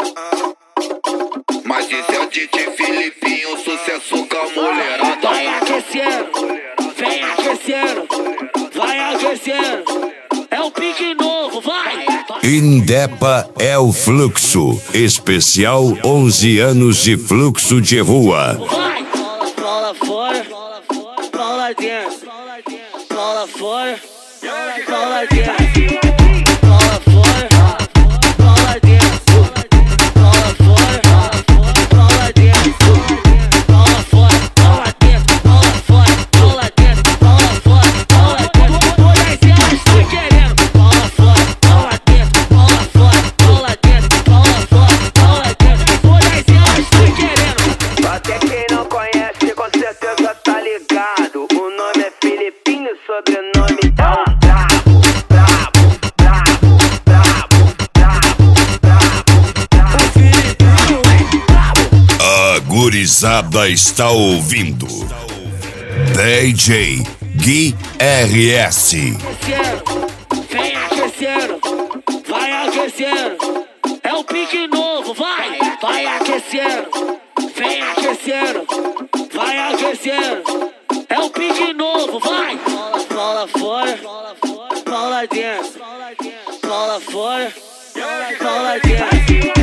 Mas esse é o DJ Filipinho, sucesso com a mulherada. Vai aquecendo, vem aquecendo, vai aquecendo. É o pique novo, vai! Indepa é o fluxo. Especial 11 anos de fluxo de rua. Vai! Bola fora, bola dentro. Bola fora, bola dentro. Bola fora, bola dentro. Bola fora, bola dentro. Bola fora, bola dentro. Bola fora, bola dentro. Bola fora, bola dentro. Todas elas estão querendo. Bola fora, bola dentro. Bola fora, bola dentro. Bola fora, bola dentro. Todas elas estão querendo. Até quem não conhece com certeza tá ligado. O nome é Filipinho, sobrenome é o Brabo. Brabo, brabo, brabo, brabo, brabo, brabo. O Filipinho é brabo. A gurizada está ouvindo DJ Gui RS. Aquecendo, vem aquecendo, vai aquecendo. É o pique novo, vai! Vai aquecendo, vem aquecendo, vai aquecendo. É o pique novo, vai! Bola fora, bola dentro. Bola fora, bola dentro.